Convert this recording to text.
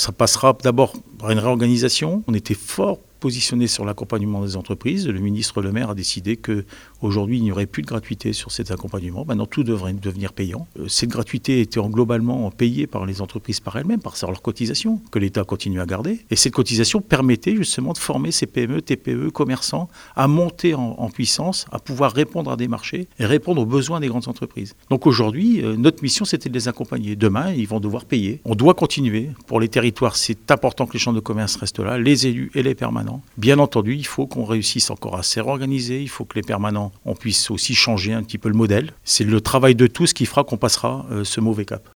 Ça passera d'abord par une réorganisation. On était fort positionné sur l'accompagnement des entreprises. Le ministre Le Maire a décidé qu'aujourd'hui, il n'y aurait plus de gratuité sur cet accompagnement. Maintenant, tout devrait devenir payant. Cette gratuité était globalement payée par les entreprises par elles-mêmes, par leurs cotisations, que l'État continue à garder. Et cette cotisation permettait justement de former ces PME, TPE, commerçants à monter en puissance, à pouvoir répondre à des marchés et répondre aux besoins des grandes entreprises. Donc aujourd'hui, notre mission, c'était de les accompagner. Demain, ils vont devoir payer. On doit continuer. Pour les territoires, c'est important que les chambres de commerce restent là, les élus et les permanents. Bien entendu, il faut qu'on réussisse encore à se réorganiser. Il faut que les permanents, on puisse aussi changer un petit peu le modèle. C'est le travail de tous qui fera qu'on passera ce mauvais cap.